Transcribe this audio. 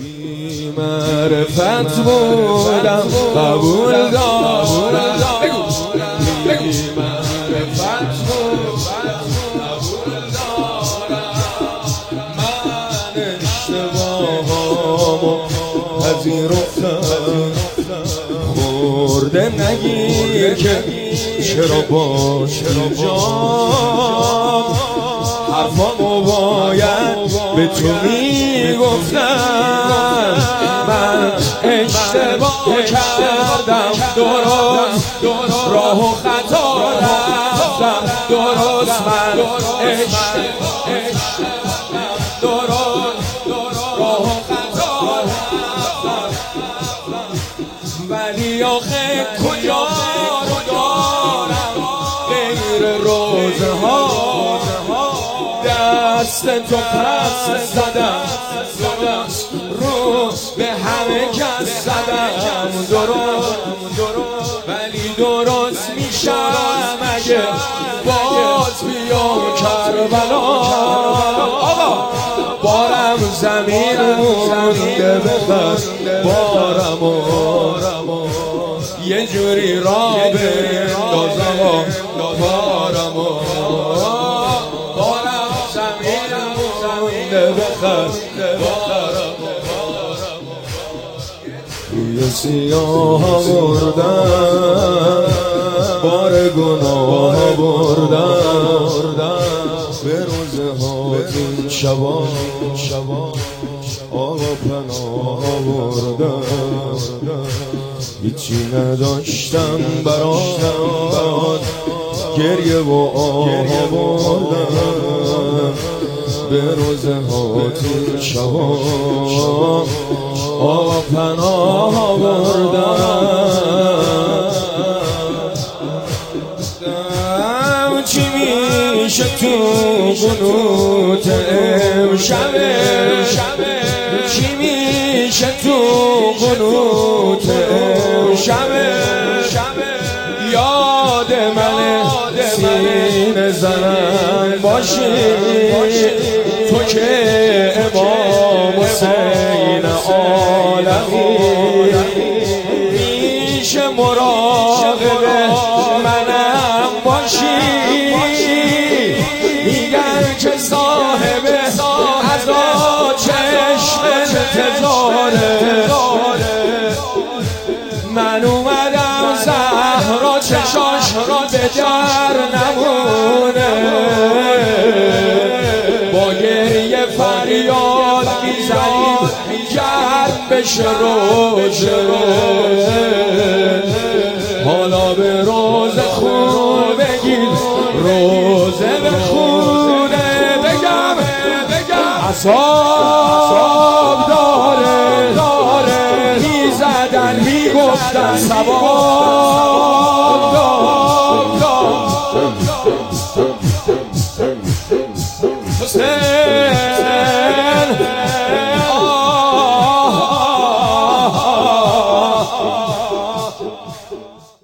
بی معرفت بودم قبول دارم، بی معرفت بودم قبول دارم. من اشتباهامو پذیرفتم، خورده نگیر که چرا باشه جان، حرفامو باید به تو میگفتم. من اشتباه کردم، درست راه و خطا رفتم، درست من اشتباه درست راه و خطا رفتم. ولی آخه کجا رو دارم غیر روزها، دست تو پس زدم، رو به همه کس زدم درست، ولی درست میشم اگه باز بیام کربلا. آقا بارم زمین مونده بخر، بارمو یه جوری را بندازم و بارمو بخر، روی سیاه بردم، بار گناه بردم، به روزه ها این شبا آقا پناه بردم. هیچی نداشتم برات، گریه و آه بردم، به روزه ها تو شبا آقا پناه بردم. چی میشه تو قنوت امشبه، چی میشه تو قنوت امشبه، یاد من سینه زنم باشی تو که امام حسین عالمی. میشه مراقب منم باشی، میگن که صاحب عزا چشم انتظاره. من اومدم زهرا چشاش را به در نمونه، با گریه فریاد میزنیم گرم بشه روزه. حالا به روزه خون بگید، روزه بخونه، بگم عصاب داره، میزدن میگفتن ثواب دار.